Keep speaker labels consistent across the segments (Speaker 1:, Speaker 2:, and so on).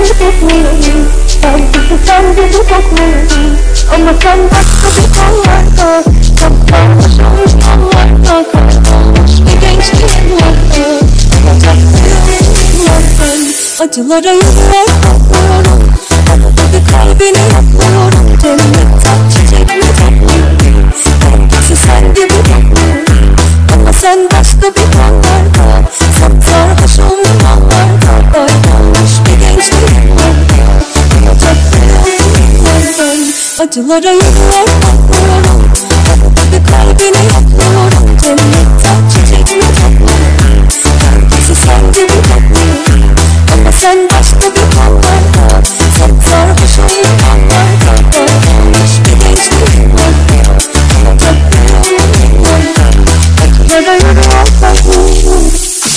Speaker 1: etmeyin. Ben sizi sen gibi bakmayın. Ama sen başka bir kollarda, çok sarhoş olmuş kollarda, kaybolmuş bir gençliğin vardı. Acılara yürümek korkmuyorum, bir kalbini yokluyorum. Cennetten çiçek mi topluyorum? Herkesi sen gibi bakmıyorum. Ama sen başka bir kollarda, sarhoş olmuş kollarda, kaybolmuş bir gençliğin vardı. Acılara yürümek korkmuyorum, bir kalbini yokluyorum. Cennetten çiçek mi topluyorum? Herkesi sen gibi bakmıyorum. Ama sen başka bir kollarda, sarhoş olmuş kollarda, kaybolmuş bir gençliğin vardı. Acılara yürümek korkmuyorum.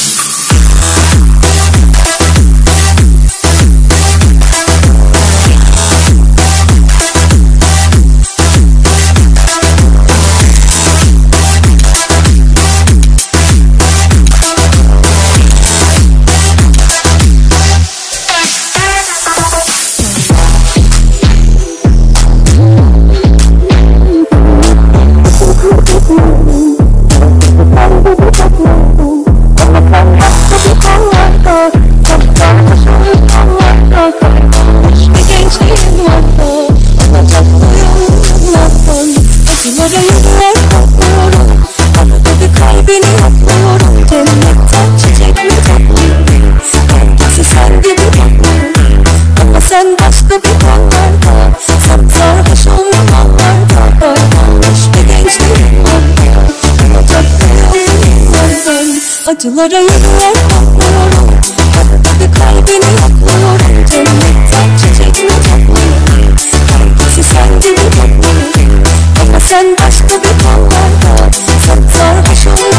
Speaker 1: Acılara yürümek korkmuyorum, bir kalbini yokluyorum. Cennetten çiçek mi topluyorum? Herkesi sen gibi bakmıyorum. Ama sen başka bir kollarda, sarhoş olmuş